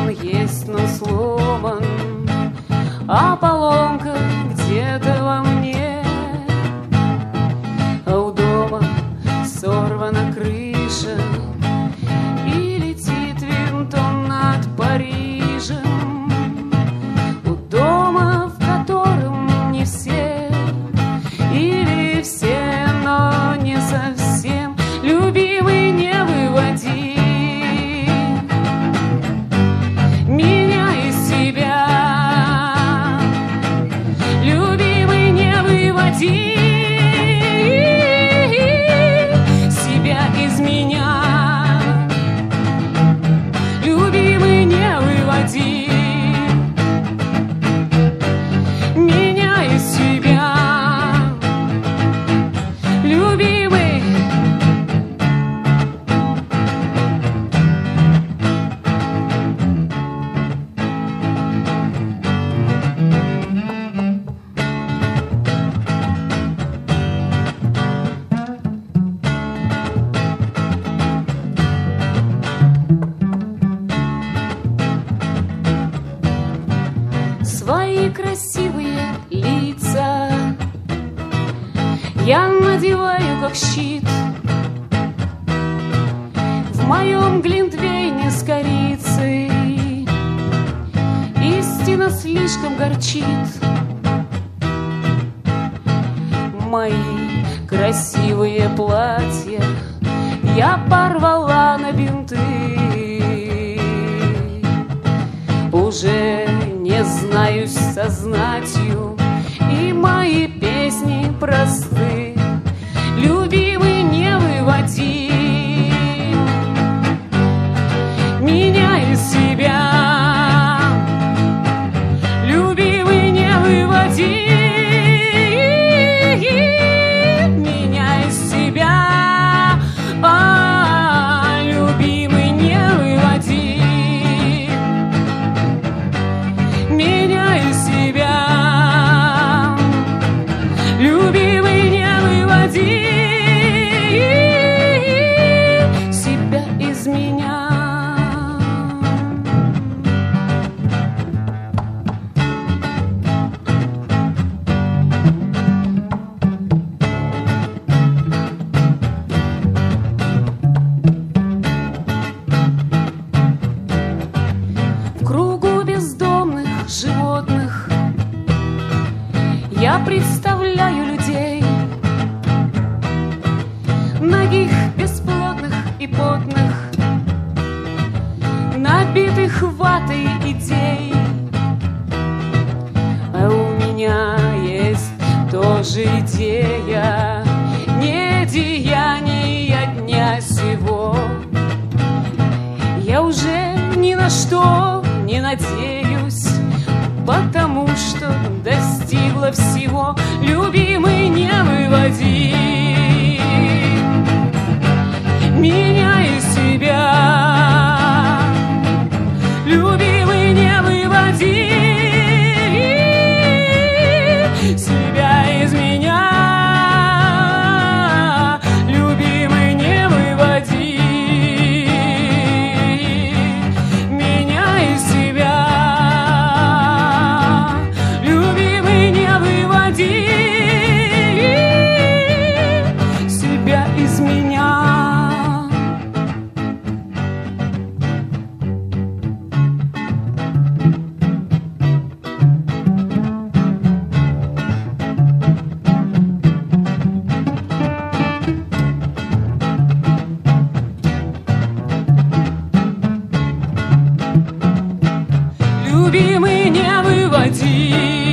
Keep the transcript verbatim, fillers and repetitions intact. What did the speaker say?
он есть, но сломан, а поломка где-то во мне. А у дома сорвана крыша, и летит винтом над Парижем. У дома, в котором не все, или все, но не совсем. Любимый, не выводи меня из себя. Любимый, не выводи себя из меня. Любимый, не выводи меня из себя. Любимый, свои красивые лица я надеваю как щит. В моем глинтвейне с корицей истина слишком горчит. Мои красивые платья я порвала на бинты. Уже не знаюсь со знатью, и мои песни просты. Любимый, не выводи меня из себя. Любимый, не выводи меня из себя. А, любимый, не выводи меня из себя. Любимый, не выводи себя из меня. В кругу бездомных животных я представляю людей, ногих, бесплотных и потных, набитых ватой идей. А у меня есть тоже идея, не деяния дня сего. Я уже ни на что не надеюсь, потому что достигла всего. Любимый, не выводи меня из себя. Любимый, не выводи себя из меня. Любимый, не выводи меня из себя. Любимый, не выводи себя из меня. Любимый, не выводи